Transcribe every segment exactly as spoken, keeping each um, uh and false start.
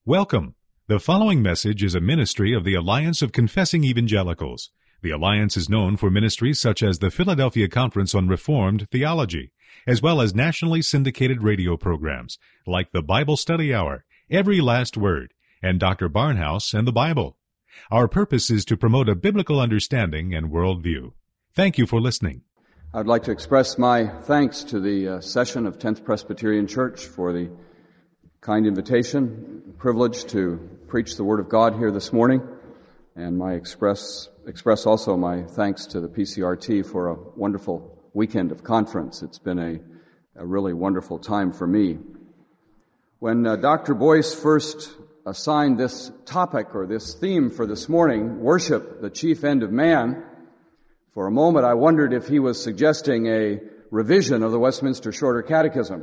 Welcome. The following message is a ministry of the Alliance of Confessing Evangelicals. The Alliance is known for ministries such as the Philadelphia Conference on Reformed Theology, as well as nationally syndicated radio programs like the Bible Study Hour, Every Last Word, and Doctor Barnhouse and the Bible. Our purpose is to promote a biblical understanding and worldview. Thank you for listening. I'd like to express my thanks to the uh, session of tenth Presbyterian Church for the kind invitation, privilege to preach the Word of God here this morning, and my express express also my thanks to the P C R T for a wonderful weekend of conference. It's been a, a really wonderful time for me. When uh, Doctor Boyce first assigned this topic or this theme for this morning, worship, the chief end of man, for a moment I wondered if he was suggesting a revision of the Westminster Shorter Catechism,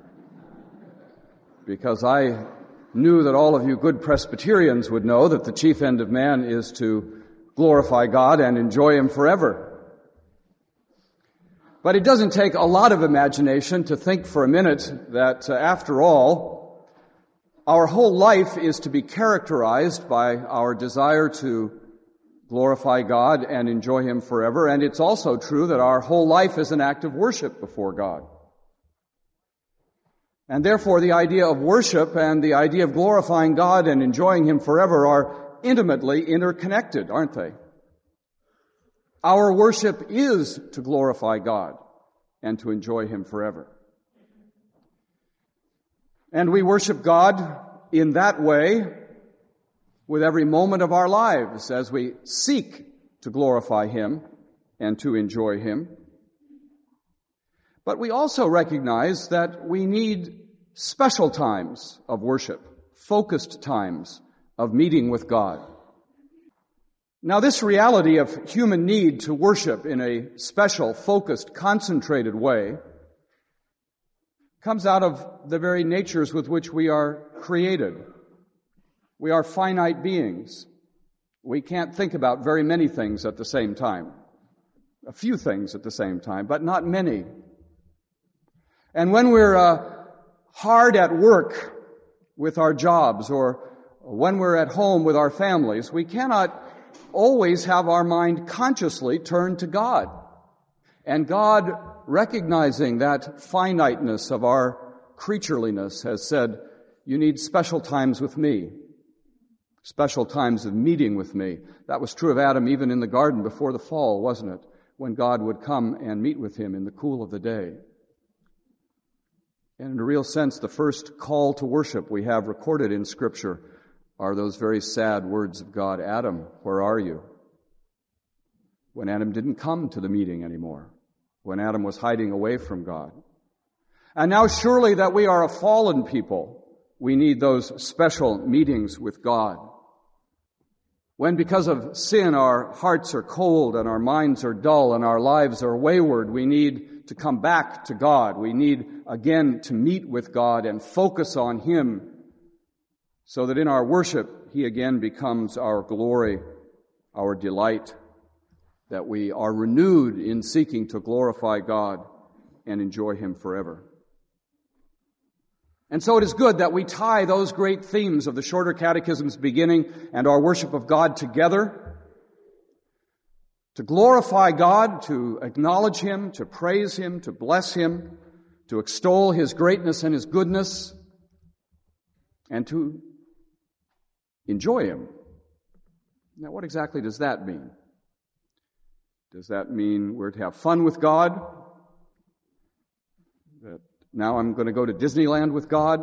because I knew that all of you good Presbyterians would know that the chief end of man is to glorify God and enjoy Him forever. But it doesn't take a lot of imagination to think for a minute that, uh, after all, our whole life is to be characterized by our desire to glorify God and enjoy Him forever, and it's also true that our whole life is an act of worship before God. And therefore, the idea of worship and the idea of glorifying God and enjoying Him forever are intimately interconnected, aren't they? Our worship is to glorify God and to enjoy Him forever. And we worship God in that way with every moment of our lives as we seek to glorify Him and to enjoy Him. But we also recognize that we need special times of worship, focused times of meeting with God. Now, this reality of human need to worship in a special, focused, concentrated way comes out of the very natures with which we are created. We are finite beings. We can't think about very many things at the same time. A few things at the same time, but not many. And when we're uh, hard at work with our jobs or when we're at home with our families, we cannot always have our mind consciously turned to God. And God, recognizing that finiteness of our creatureliness, has said, you need special times with me, special times of meeting with me. That was true of Adam even in the garden before the fall, wasn't it? When God would come and meet with him in the cool of the day. And in a real sense, the first call to worship we have recorded in Scripture are those very sad words of God, Adam, where are you? When Adam didn't come to the meeting anymore, when Adam was hiding away from God. And now surely that we are a fallen people, we need those special meetings with God. When because of sin our hearts are cold and our minds are dull and our lives are wayward, we need to come back to God. We need again to meet with God and focus on Him so that in our worship He again becomes our glory, our delight, that we are renewed in seeking to glorify God and enjoy Him forever. And so it is good that we tie those great themes of the Shorter Catechism's beginning and our worship of God together, to glorify God, to acknowledge Him, to praise Him, to bless Him, to extol His greatness and His goodness, and to enjoy Him. Now, what exactly does that mean? Does that mean we're to have fun with God? That now I'm going to go to Disneyland with God?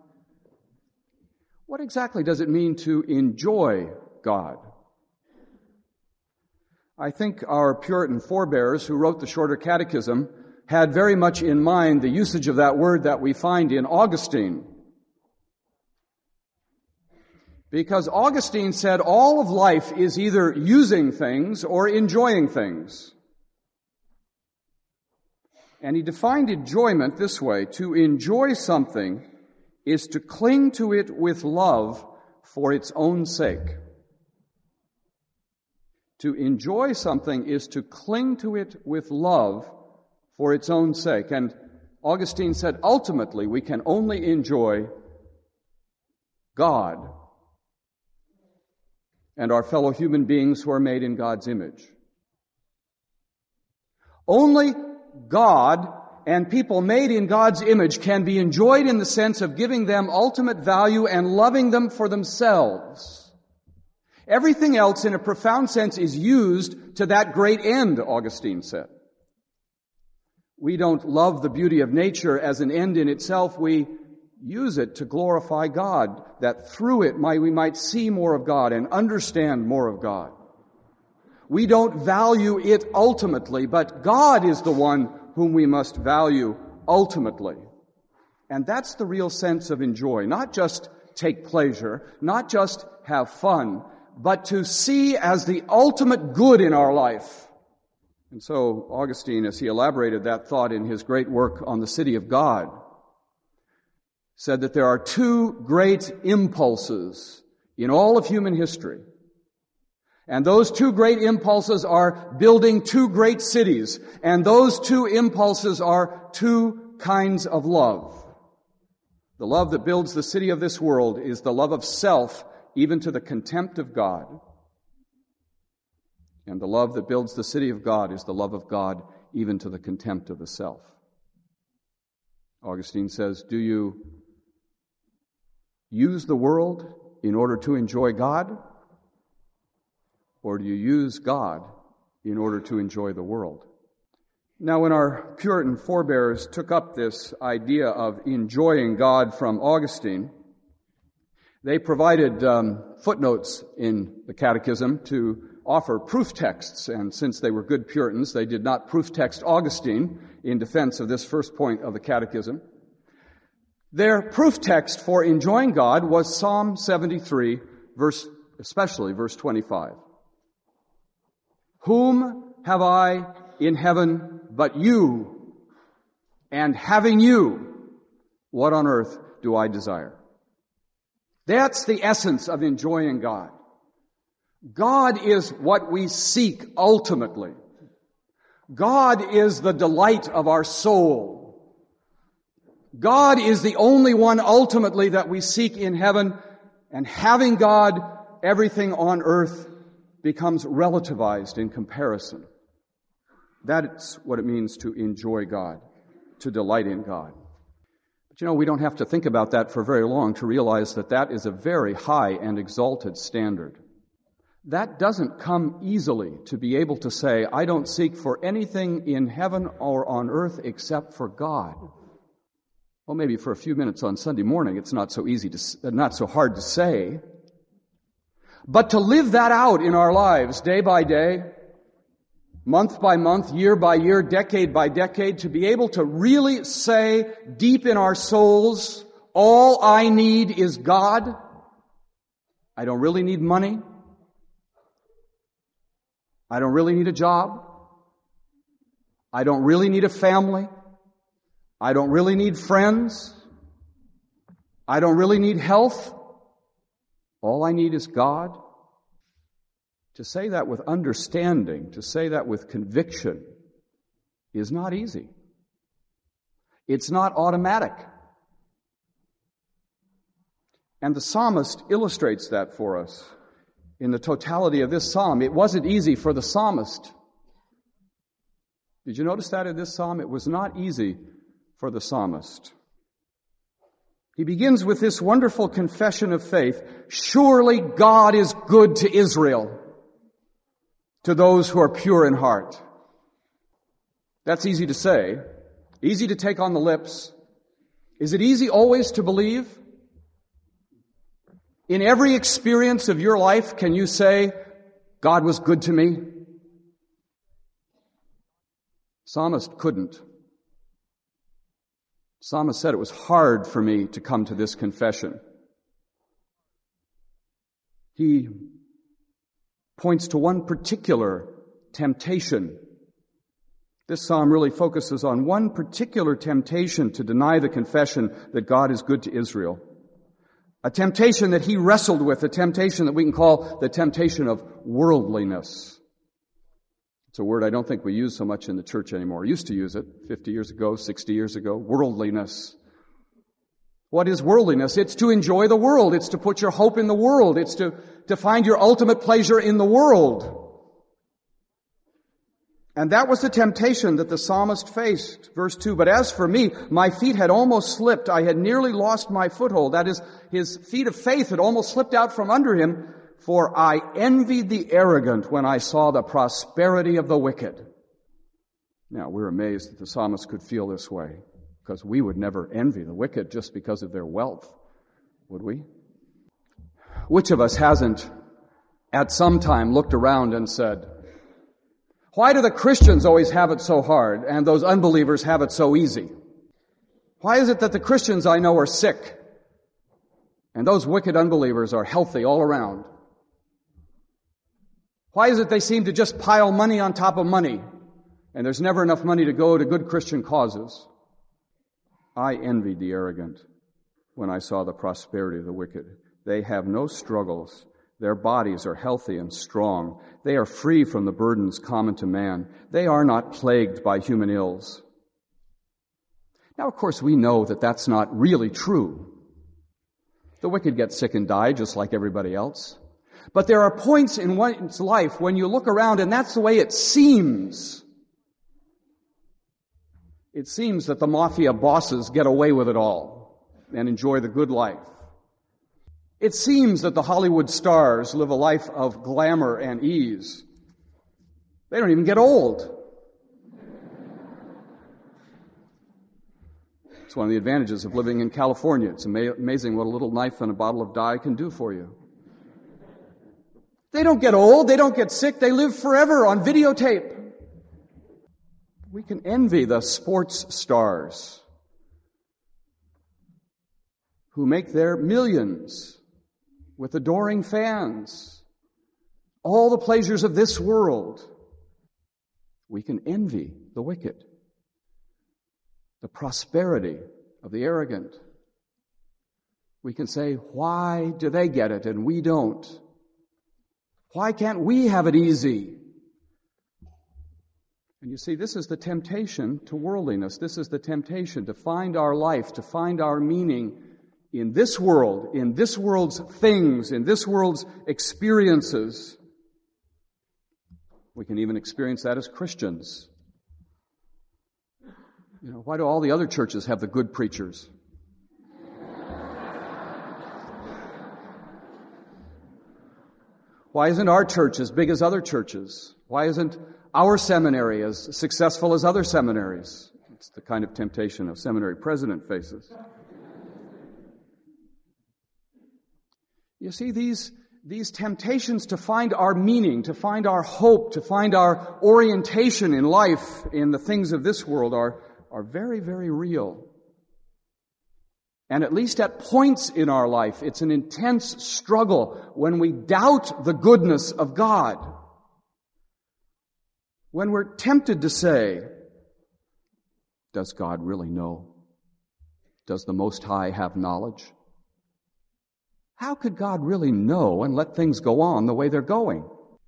What exactly does it mean to enjoy God? I think our Puritan forebears who wrote the Shorter Catechism had very much in mind the usage of that word that we find in Augustine. Because Augustine said all of life is either using things or enjoying things. And he defined enjoyment this way: to enjoy something is to cling to it with love for its own sake. To enjoy something is to cling to it with love for its own sake. And Augustine said, ultimately, we can only enjoy God, and our fellow human beings who are made in God's image. Only God and people made in God's image can be enjoyed in the sense of giving them ultimate value and loving them for themselves. Everything else, in a profound sense, is used to that great end, Augustine said. We don't love the beauty of nature as an end in itself. We use it to glorify God, that through it might, we might see more of God and understand more of God. We don't value it ultimately, but God is the one whom we must value ultimately. And that's the real sense of enjoy. Not just take pleasure, not just have fun, but to see as the ultimate good in our life. And so Augustine, as he elaborated that thought in his great work on the City of God, said that there are two great impulses in all of human history. And those two great impulses are building two great cities. And those two impulses are two kinds of love. The love that builds the city of this world is the love of self, even to the contempt of God. And the love that builds the city of God is the love of God, even to the contempt of the self. Augustine says, do you use the world in order to enjoy God? Or do you use God in order to enjoy the world? Now, when our Puritan forebears took up this idea of enjoying God from Augustine, they provided um, footnotes in the Catechism to offer proof texts, and since they were good Puritans, they did not proof text Augustine in defense of this first point of the Catechism. Their proof text for enjoying God was Psalm seventy-three, verse, especially verse twenty-five. Whom have I in heaven but you? And having you, what on earth do I desire? That's the essence of enjoying God. God is what we seek ultimately. God is the delight of our soul. God is the only one ultimately that we seek in heaven, and having God, everything on earth becomes relativized in comparison. That's what it means to enjoy God, to delight in God. But you know, we don't have to think about that for very long to realize that that is a very high and exalted standard. That doesn't come easily, to be able to say, I don't seek for anything in heaven or on earth except for God. Well, maybe for a few minutes on Sunday morning, it's not so easy to, not so hard to say. But to live that out in our lives, day by day, month by month, year by year, decade by decade, to be able to really say deep in our souls, all I need is God. I don't really need money. I don't really need a job. I don't really need a family. I don't really need friends. I don't really need health. All I need is God. To say that with understanding, to say that with conviction, is not easy. It's not automatic. And the psalmist illustrates that for us in the totality of this psalm. It wasn't easy for the psalmist. Did you notice that in this psalm? It was not easy for the psalmist. He begins with this wonderful confession of faith. Surely God is good to Israel, to those who are pure in heart. That's easy to say, easy to take on the lips. Is it easy always to believe? In every experience of your life, can you say, God was good to me? Psalmist couldn't. Psalmist said, it was hard for me to come to this confession. He points to one particular temptation. This psalm really focuses on one particular temptation to deny the confession that God is good to Israel. A temptation that he wrestled with, a temptation that we can call the temptation of worldliness. It's a word I don't think we use so much in the church anymore. We used to use it fifty years ago, sixty years ago. Worldliness. What is worldliness? It's to enjoy the world. It's to put your hope in the world. It's to, to find your ultimate pleasure in the world. And that was the temptation that the psalmist faced. Verse two, but as for me, my feet had almost slipped. I had nearly lost my foothold. That is, his feet of faith had almost slipped out from under him. For I envied the arrogant when I saw the prosperity of the wicked. Now, we're amazed that the psalmist could feel this way, because we would never envy the wicked just because of their wealth, would we? Which of us hasn't at some time looked around and said, why do the Christians always have it so hard and those unbelievers have it so easy? Why is it that the Christians I know are sick and those wicked unbelievers are healthy all around? Why is it they seem to just pile money on top of money and there's never enough money to go to good Christian causes? I envied the arrogant when I saw the prosperity of the wicked. They have no struggles. Their bodies are healthy and strong. They are free from the burdens common to man. They are not plagued by human ills. Now, of course, we know that that's not really true. The wicked get sick and die just like everybody else. But there are points in one's life when you look around and that's the way it seems. It seems that the mafia bosses get away with it all and enjoy the good life. It seems that the Hollywood stars live a life of glamour and ease. They don't even get old. It's one of the advantages of living in California. It's ama- amazing what a little knife and a bottle of dye can do for you. They don't get old. They don't get sick. They live forever on videotape. We can envy the sports stars who make their millions with adoring fans, all the pleasures of this world. We can envy the wicked, the prosperity of the arrogant. We can say, why do they get it and we don't? Why can't we have it easy? And you see, this is the temptation to worldliness. This is the temptation to find our life, to find our meaning in this world, in this world's things, in this world's experiences. We can even experience that as Christians. You know, why do all the other churches have the good preachers? Why isn't our church as big as other churches? Why isn't our seminary as successful as other seminaries? It's the kind of temptation a seminary president faces. You see, these, these temptations to find our meaning, to find our hope, to find our orientation in life, in the things of this world are, are very, very real. And at least at points in our life, it's an intense struggle when we doubt the goodness of God. When we're tempted to say, does God really know? Does the Most High have knowledge? How could God really know and let things go on the way they're going?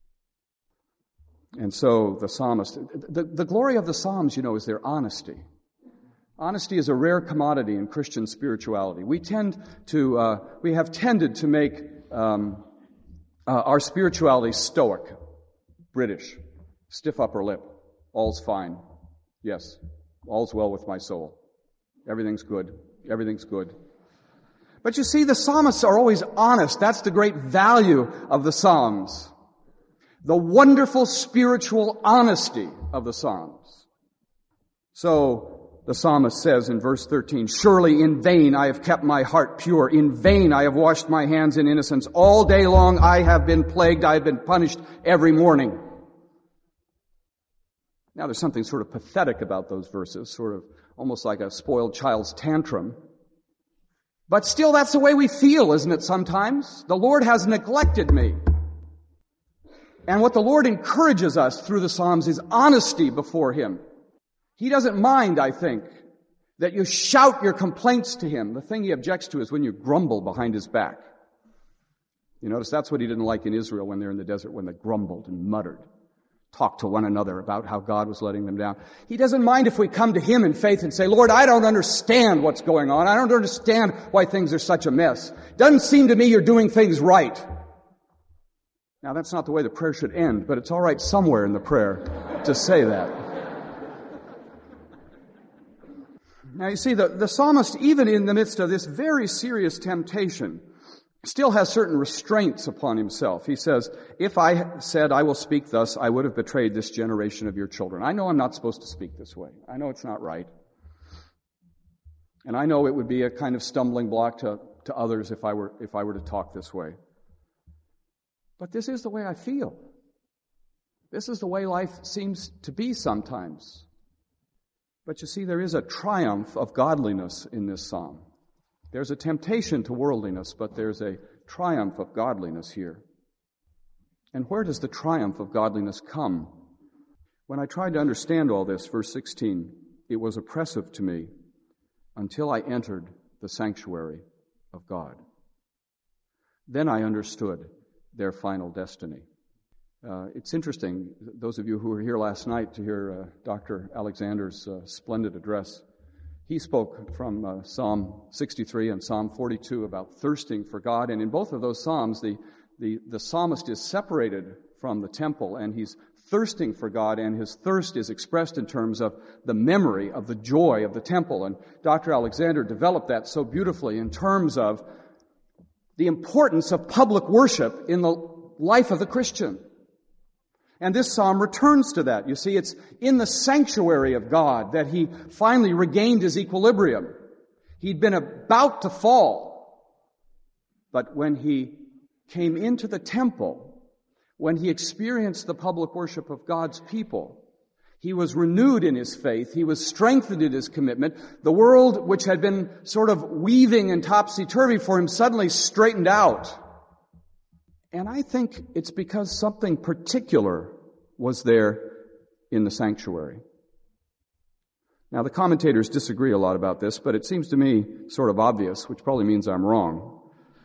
And so the psalmist, the, the glory of the Psalms, you know, is their honesty. Honesty is a rare commodity in Christian spirituality. We tend to, uh, we have tended to make um, uh, our spirituality stoic, British, stiff upper lip, all's fine. Yes, all's well with my soul. Everything's good. Everything's good. But you see, the psalmists are always honest. That's the great value of the Psalms. The wonderful spiritual honesty of the Psalms. So, the psalmist says in verse thirteen, surely in vain I have kept my heart pure. In vain I have washed my hands in innocence. All day long I have been plagued. I have been punished every morning. Now there's something sort of pathetic about those verses, sort of almost like a spoiled child's tantrum. But still, that's the way we feel, isn't it, sometimes? The Lord has neglected me. And what the Lord encourages us through the Psalms is honesty before Him. He doesn't mind, I think, that you shout your complaints to Him. The thing He objects to is when you grumble behind His back. You notice that's what He didn't like in Israel when they're in the desert, when they grumbled and muttered. talk to one another about how God was letting them down. He doesn't mind if we come to Him in faith and say, Lord, I don't understand what's going on. I don't understand why things are such a mess. Doesn't seem to me you're doing things right. Now, that's not the way the prayer should end, but it's all right somewhere in the prayer to say that. Now, you see, the, the psalmist, even in the midst of this very serious temptation, still has certain restraints upon himself. He says, if I said I will speak thus, I would have betrayed this generation of your children. I know I'm not supposed to speak this way. I know it's not right. And I know it would be a kind of stumbling block to, to others if I were, if I were to talk this way. But this is the way I feel. This is the way life seems to be sometimes. But you see, there is a triumph of godliness in this psalm. There's a temptation to worldliness, but there's a triumph of godliness here. And where does the triumph of godliness come? When I tried to understand all this, verse sixteen, it was oppressive to me until I entered the sanctuary of God. Then I understood their final destiny. Uh, it's interesting, those of you who were here last night to hear uh, Doctor Alexander's uh, splendid address, he spoke from uh, Psalm sixty-three and Psalm forty-two about thirsting for God, and in both of those Psalms, the, the, the psalmist is separated from the temple, and he's thirsting for God, and his thirst is expressed in terms of the memory of the joy of the temple. And Doctor Alexander developed that so beautifully in terms of the importance of public worship in the life of the Christian. And this psalm returns to that. You see, it's in the sanctuary of God that he finally regained his equilibrium. He'd been about to fall. But when he came into the temple, when he experienced the public worship of God's people, he was renewed in his faith. He was strengthened in his commitment. The world, which had been sort of weaving and topsy-turvy for him, suddenly straightened out. And I think it's because something particular was there in the sanctuary. Now, the commentators disagree a lot about this, but it seems to me sort of obvious, which probably means I'm wrong.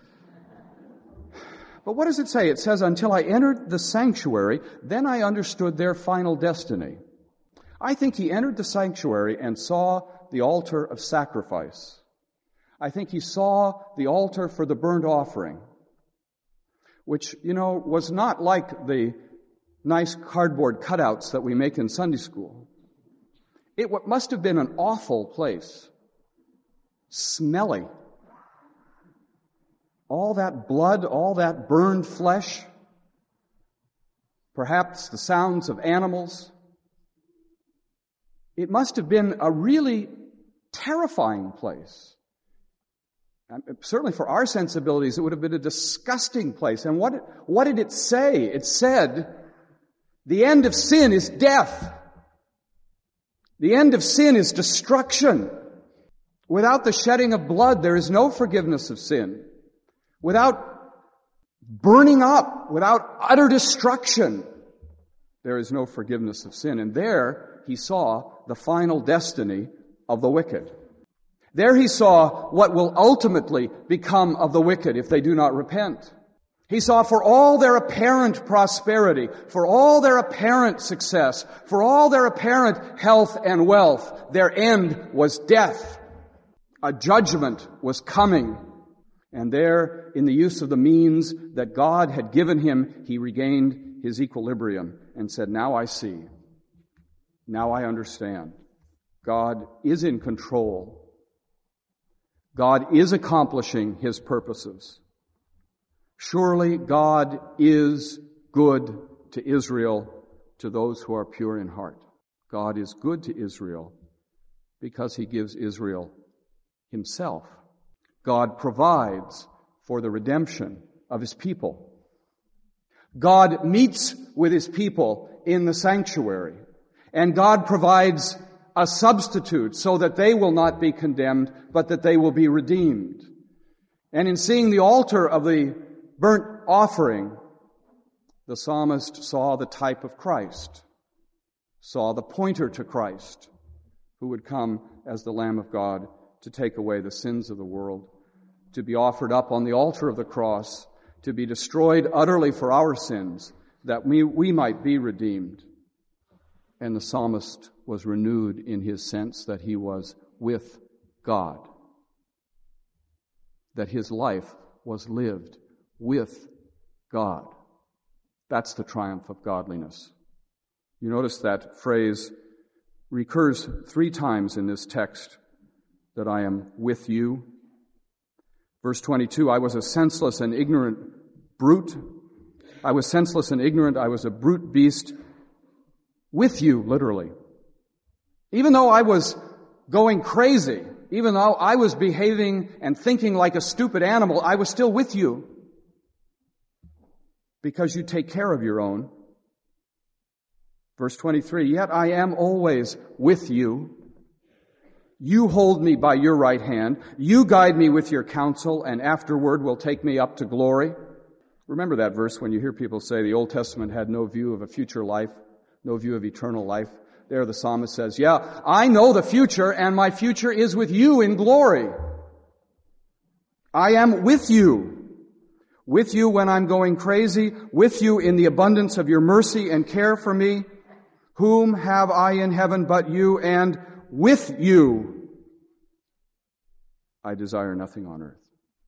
But what does it say? It says, until I entered the sanctuary, then I understood their final destiny. I think he entered the sanctuary and saw the altar of sacrifice. I think he saw the altar for the burnt offering, which, you know, was not like the nice cardboard cutouts that we make in Sunday school. It must have been an awful place. Smelly. All that blood, all that burned flesh, perhaps the sounds of animals. It must have been a really terrifying place. And certainly for our sensibilities, it would have been a disgusting place. And what, what did it say? It said, the end of sin is death. The end of sin is destruction. Without the shedding of blood, there is no forgiveness of sin. Without burning up, without utter destruction, there is no forgiveness of sin. And there he saw the final destiny of the wicked. There he saw what will ultimately become of the wicked if they do not repent. He saw for all their apparent prosperity, for all their apparent success, for all their apparent health and wealth, their end was death. A judgment was coming. And there, in the use of the means that God had given him, he regained his equilibrium and said, now I see. Now I understand. God is in control. God is accomplishing his purposes. Surely God is good to Israel, to those who are pure in heart. God is good to Israel because he gives Israel himself. God provides for the redemption of his people. God meets with his people in the sanctuary, and God provides a substitute so that they will not be condemned, but that they will be redeemed. And in seeing the altar of the burnt offering, the psalmist saw the type of Christ, saw the pointer to Christ, who would come as the Lamb of God to take away the sins of the world, to be offered up on the altar of the cross, to be destroyed utterly for our sins, that we, we might be redeemed, And the psalmist was renewed in his sense that he was with God, that his life was lived with God. That's the triumph of godliness. You notice that phrase recurs three times in this text, that I am with you. Verse twenty-two, I was a senseless and ignorant brute. I was senseless and ignorant. I was a brute beast with you, literally. Even though I was going crazy, even though I was behaving and thinking like a stupid animal, I was still with you because you take care of your own. Verse twenty-three, yet I am always with you. You hold me by your right hand. You guide me with your counsel, and afterward will take me up to glory. Remember that verse when you hear people say the Old Testament had no view of a future life, no view of eternal life. There the psalmist says, yeah, I know the future, and my future is with you in glory. I am with you. With you when I'm going crazy. With you in the abundance of your mercy and care for me. Whom have I in heaven but you? And with you I desire nothing on earth.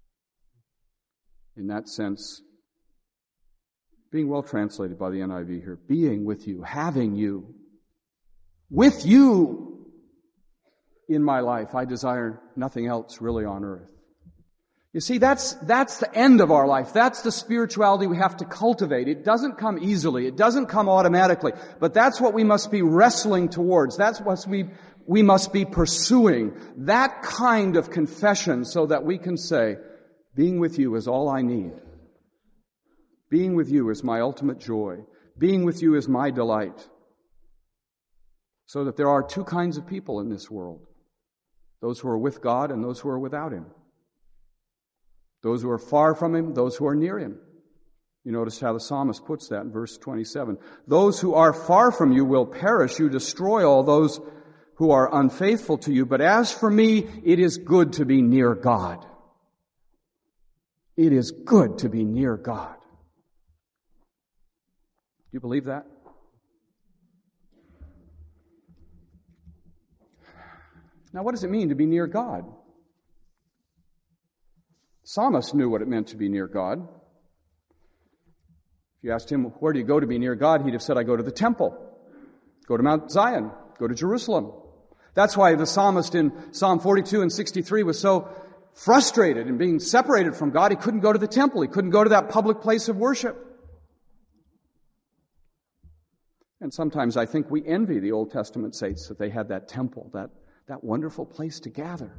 In that sense, being well translated by the N I V here, being with you, having you, with you in my life, I desire nothing else really on earth. You see, that's, that's the end of our life. That's the spirituality we have to cultivate. It doesn't come easily. It doesn't come automatically. But that's what we must be wrestling towards. That's what we, we must be pursuing. That kind of confession so that we can say, being with you is all I need. Being with you is my ultimate joy. Being with you is my delight. So that there are two kinds of people in this world. Those who are with God and those who are without Him. Those who are far from Him, those who are near Him. You notice how the psalmist puts that in verse twenty-seven. Those who are far from you will perish. You destroy all those who are unfaithful to you. But as for me, it is good to be near God. It is good to be near God. Do you believe that? Now, what does it mean to be near God? Psalmist knew what it meant to be near God. If you asked him, where do you go to be near God? He'd have said, I go to the temple. Go to Mount Zion. Go to Jerusalem. That's why the psalmist in Psalm forty-two and sixty-three was so frustrated in being separated from God. He couldn't go to the temple. He couldn't go to that public place of worship. And sometimes I think we envy the Old Testament saints that they had that temple, that, that wonderful place to gather.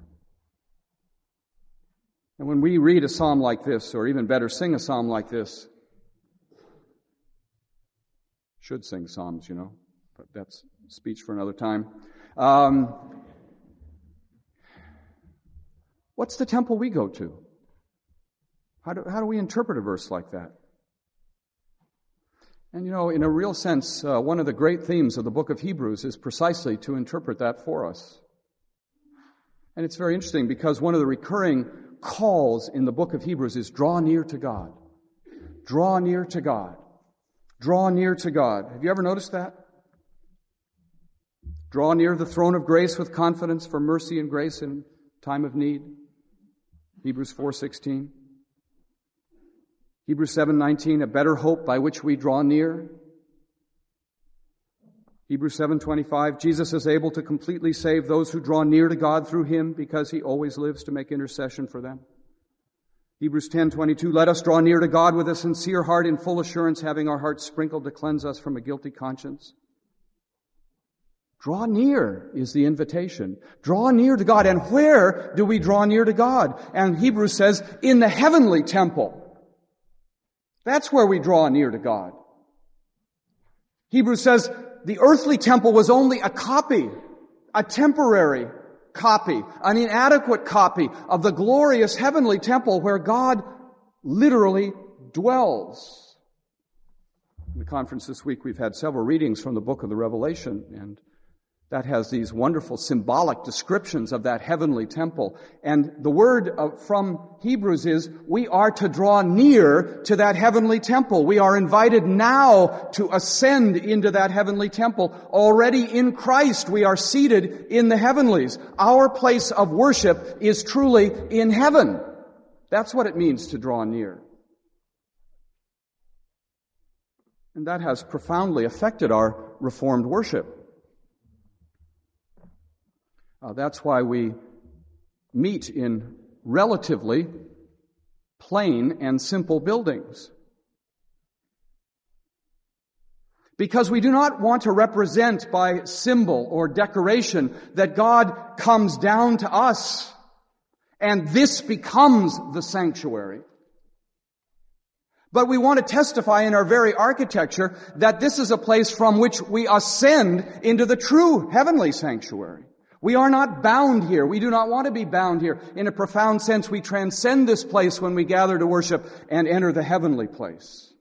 And when we read a psalm like this, or even better, sing a psalm like this, should sing psalms, you know, but that's speech for another time. Um, what's the temple we go to? How do, how do we interpret a verse like that? And, you know, in a real sense, uh, one of the great themes of the book of Hebrews is precisely to interpret that for us. And it's very interesting because one of the recurring calls in the book of Hebrews is draw near to God. Draw near to God. Draw near to God. Have you ever noticed that? Draw near the throne of grace with confidence for mercy and grace in time of need. Hebrews four sixteen. Hebrews seven nineteen, a better hope by which we draw near. Hebrews seven twenty-five, Jesus is able to completely save those who draw near to God through Him because He always lives to make intercession for them. Hebrews ten twenty-two, let us draw near to God with a sincere heart in full assurance, having our hearts sprinkled to cleanse us from a guilty conscience. Draw near is the invitation. Draw near to God. And where do we draw near to God? And Hebrews says, in the heavenly temple. That's where we draw near to God. Hebrews says, the earthly temple was only a copy, a temporary copy, an inadequate copy of the glorious heavenly temple where God literally dwells. In the conference this week, we've had several readings from the book of the Revelation, and that has these wonderful symbolic descriptions of that heavenly temple. And the word uh, from Hebrews is, we are to draw near to that heavenly temple. We are invited now to ascend into that heavenly temple. Already in Christ, we are seated in the heavenlies. Our place of worship is truly in heaven. That's what it means to draw near. And that has profoundly affected our Reformed worship. Uh, that's why we meet in relatively plain and simple buildings. Because we do not want to represent by symbol or decoration that God comes down to us and this becomes the sanctuary. But we want to testify in our very architecture that this is a place from which we ascend into the true heavenly sanctuary. We are not bound here. We do not want to be bound here. In a profound sense, we transcend this place when we gather to worship and enter the heavenly place.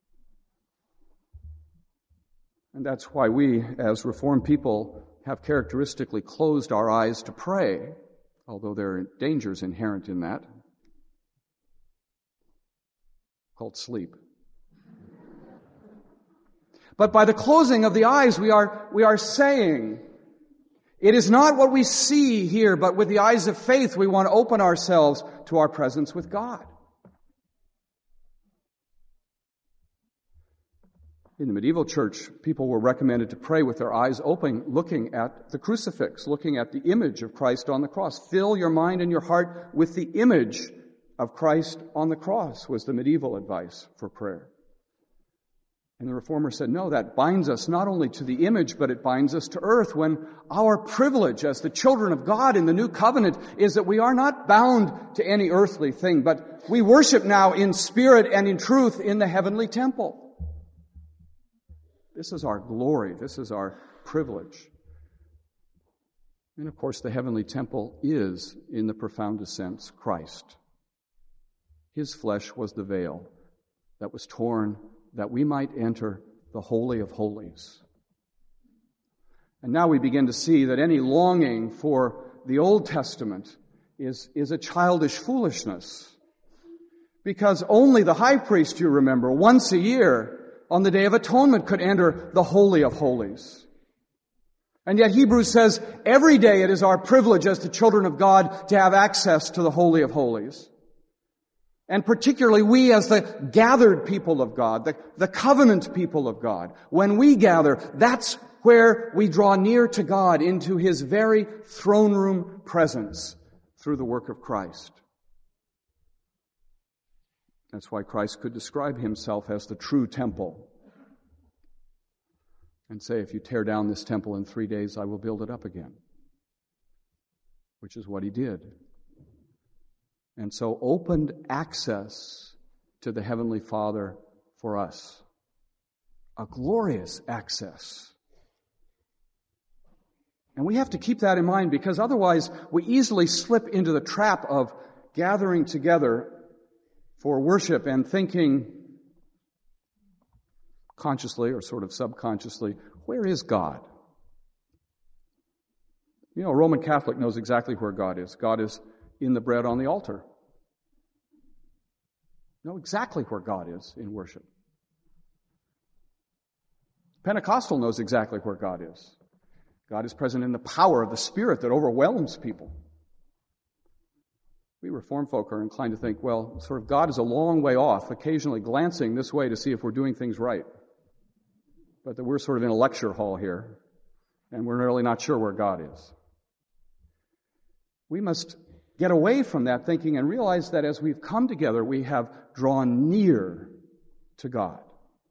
And that's why we, as Reformed people, have characteristically closed our eyes to pray, although there are dangers inherent in that, called sleep. But by the closing of the eyes, we are, we are saying, it is not what we see here, but with the eyes of faith, we want to open ourselves to our presence with God. In the medieval church, people were recommended to pray with their eyes open, looking at the crucifix, looking at the image of Christ on the cross. Fill your mind and your heart with the image of Christ on the cross, was the medieval advice for prayer. And the Reformer said, no, that binds us not only to the image, but it binds us to earth, when our privilege as the children of God in the new covenant is that we are not bound to any earthly thing, but we worship now in spirit and in truth in the heavenly temple. This is our glory. This is our privilege. And of course, the heavenly temple is, in the profoundest sense, Christ. His flesh was the veil that was torn that we might enter the Holy of Holies. And now we begin to see that any longing for the Old Testament is, is a childish foolishness. Because only the high priest, you remember, once a year on the Day of Atonement could enter the Holy of Holies. And yet Hebrews says every day it is our privilege as the children of God to have access to the Holy of Holies. And particularly we as the gathered people of God, the, the covenant people of God, when we gather, that's where we draw near to God into His very throne room presence through the work of Christ. That's why Christ could describe Himself as the true temple and say, if you tear down this temple in three days, I will build it up again. Which is what He did. And so opened access to the Heavenly Father for us. A glorious access. And we have to keep that in mind, because otherwise we easily slip into the trap of gathering together for worship and thinking consciously or sort of subconsciously, where is God? You know, a Roman Catholic knows exactly where God is. God is in the bread on the altar. Know exactly where God is in worship. Pentecostal knows exactly where God is. God is present in the power of the Spirit that overwhelms people. We Reformed folk are inclined to think, well, sort of God is a long way off, occasionally glancing this way to see if we're doing things right. But that we're sort of in a lecture hall here, and we're really not sure where God is. We must get away from that thinking and realize that as we've come together, we have drawn near to God.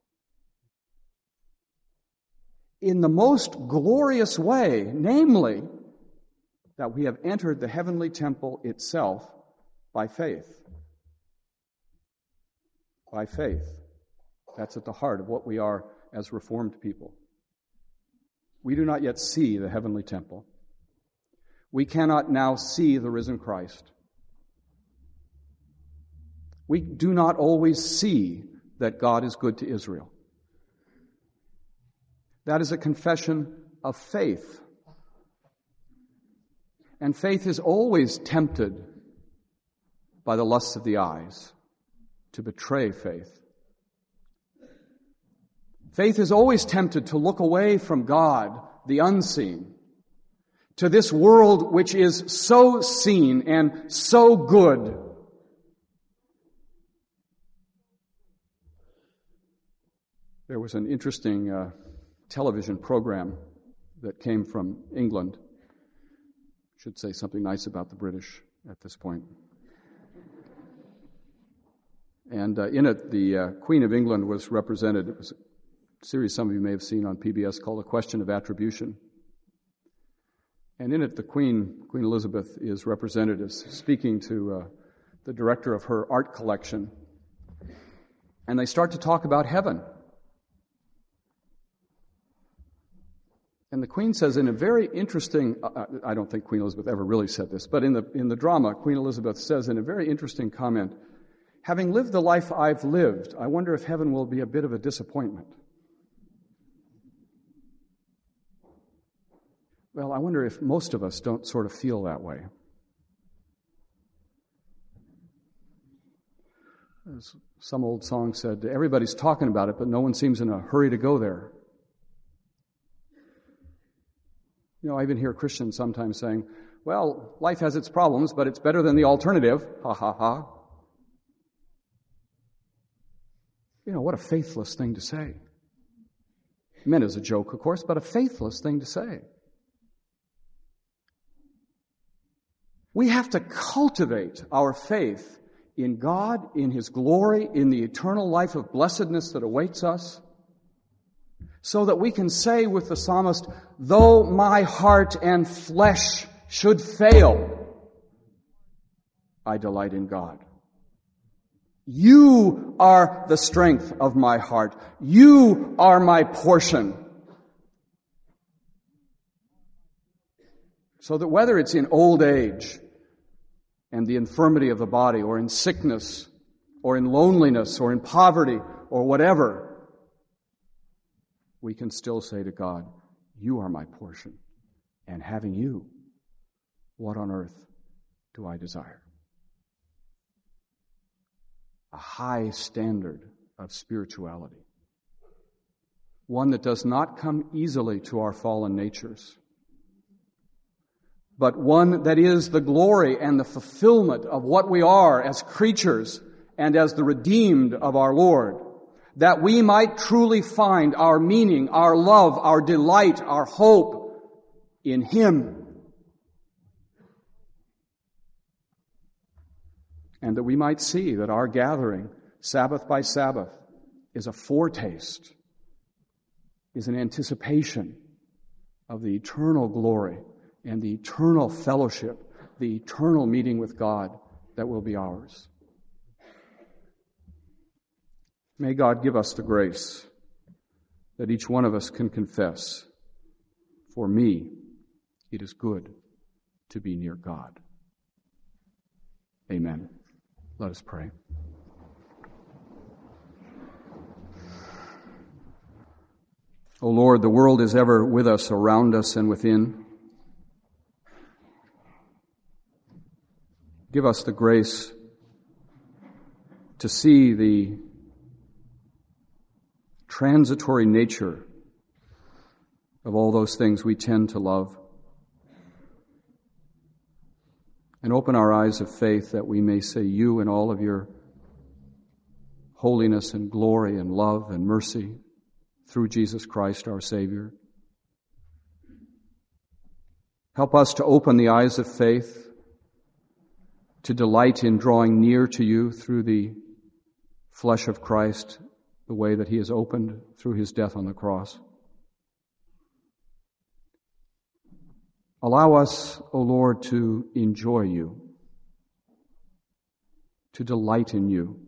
In the most glorious way, namely, that we have entered the heavenly temple itself by faith. By faith. That's at the heart of what we are as Reformed people. We do not yet see the heavenly temple. We cannot now see the risen Christ. We do not always see that God is good to Israel. That is a confession of faith. And faith is always tempted by the lusts of the eyes to betray faith. Faith is always tempted to look away from God, the unseen, to this world which is so seen and so good. There was an interesting uh, television program that came from England. Should say something nice about the British at this point. And uh, in it, the uh, Queen of England was represented. It was a series some of you may have seen on P B S called A Question of Attribution. And in it, the Queen, Queen Elizabeth, is represented as speaking to uh, the director of her art collection. And they start to talk about heaven. And the Queen says in a very interesting, uh, I don't think Queen Elizabeth ever really said this, but in the in the drama, Queen Elizabeth says in a very interesting comment, having lived the life I've lived, I wonder if heaven will be a bit of a disappointment. Well, I wonder if most of us don't sort of feel that way. As some old song said, everybody's talking about it, but no one seems in a hurry to go there. You know, I even hear Christians sometimes saying, well, life has its problems, but it's better than the alternative. Ha, ha, ha. You know, what a faithless thing to say. Meant as a joke, of course, but a faithless thing to say. We have to cultivate our faith in God, in His glory, in the eternal life of blessedness that awaits us, so that we can say with the psalmist, though my heart and flesh should fail, I delight in God. You are the strength of my heart. You are my portion. So that whether it's in old age and the infirmity of the body, or in sickness, or in loneliness, or in poverty, or whatever, we can still say to God, you are my portion, and having you, what on earth do I desire? A high standard of spirituality. One that does not come easily to our fallen natures, but one that is the glory and the fulfillment of what we are as creatures and as the redeemed of our Lord, that we might truly find our meaning, our love, our delight, our hope in Him. And that we might see that our gathering, Sabbath by Sabbath, is a foretaste, is an anticipation of the eternal glory and the eternal fellowship, the eternal meeting with God that will be ours. May God give us the grace that each one of us can confess, for me, it is good to be near God. Amen. Let us pray. O Lord, the world is ever with us, around us, and within. Give us the grace to see the transitory nature of all those things we tend to love, and open our eyes of faith that we may see you in all of your holiness and glory and love and mercy through Jesus Christ our Savior. Help us to open the eyes of faith, to delight in drawing near to you through the flesh of Christ, the way that He has opened through His death on the cross. Allow us, O Lord, to enjoy you, to delight in you.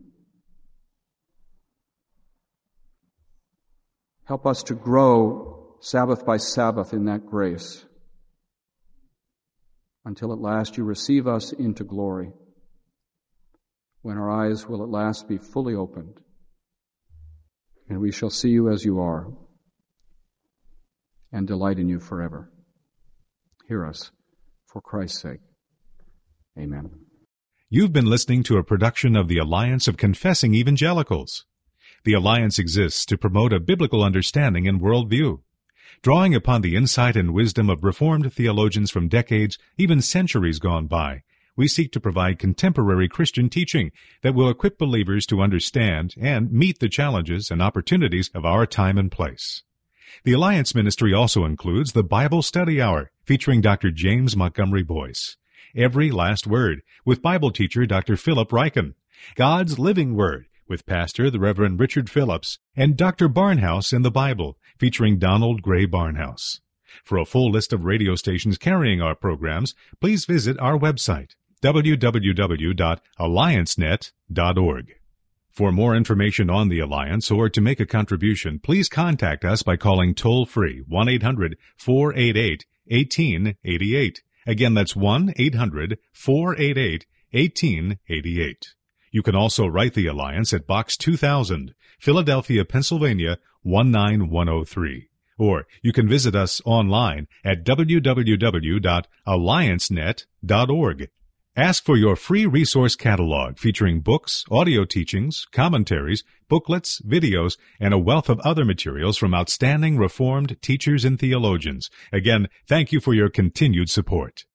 Help us to grow Sabbath by Sabbath in that grace, until at last you receive us into glory, when our eyes will at last be fully opened, and we shall see you as you are, and delight in you forever. Hear us, for Christ's sake. Amen. You've been listening to a production of the Alliance of Confessing Evangelicals. The Alliance exists to promote a biblical understanding and worldview. Drawing upon the insight and wisdom of Reformed theologians from decades, even centuries gone by, we seek to provide contemporary Christian teaching that will equip believers to understand and meet the challenges and opportunities of our time and place. The Alliance Ministry also includes the Bible Study Hour, featuring Doctor James Montgomery Boyce, Every Last Word, with Bible teacher Doctor Philip Ryken, God's Living Word, with Pastor the Reverend Richard Phillips, and Doctor Barnhouse in the Bible, featuring Donald Gray Barnhouse. For a full list of radio stations carrying our programs, please visit our website, w w w dot alliance net dot org. For more information on the Alliance or to make a contribution, please contact us by calling toll-free one eight hundred four eight eight one eight eight eight. Again, that's one eight hundred four eight eight one eight eight eight. You can also write the Alliance at Box two thousand, Philadelphia, Pennsylvania one nine one oh three. Or you can visit us online at w w w dot alliance net dot org. Ask for your free resource catalog featuring books, audio teachings, commentaries, booklets, videos, and a wealth of other materials from outstanding Reformed teachers and theologians. Again, thank you for your continued support.